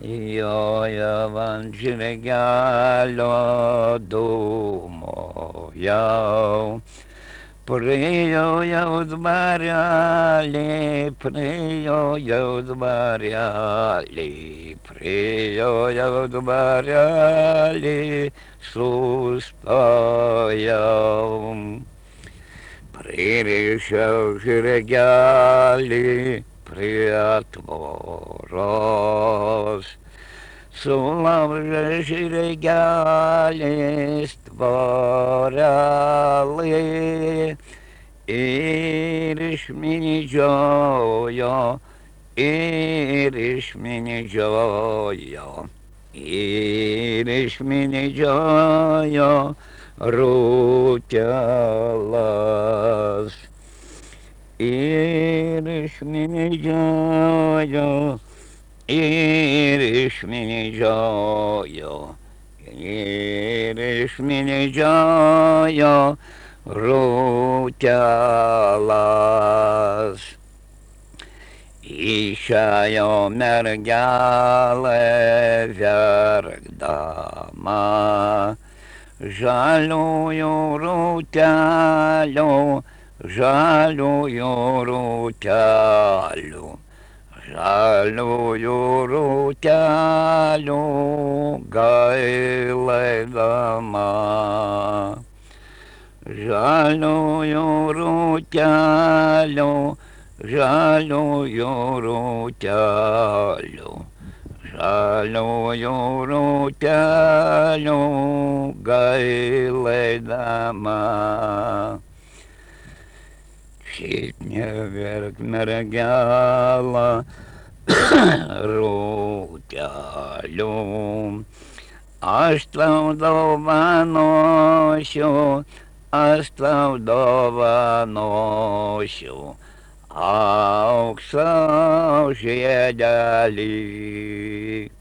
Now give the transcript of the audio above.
Joja van žirgelio dūmoja. Priėjo dvarelį, priėjo dvarelį, priėjo dvarelį, sustojau. Pririšau žirgelį prie tvoros. Sulaužė žirgelis tvorelį ir išmindžiojo, ir išmindžiojo, ir išmindžiojo rūtelas. Ir išmindžiojo, ir išmindžiojo, ir išmindžiojo rūtelas. Išėjo mergelė verkdama, žaliųjų rūtelių, žaliųjų rūtelių, žaliųjų rūtelių gailėdama. Žaliųjų rūtelių, žaliųjų rūtelių, žaliųjų rūtelių gailėdama. Šiaip neverk mergelė rūtelių, aš tau dovanosiu, aš tau dovanosiu aukso žiedelį.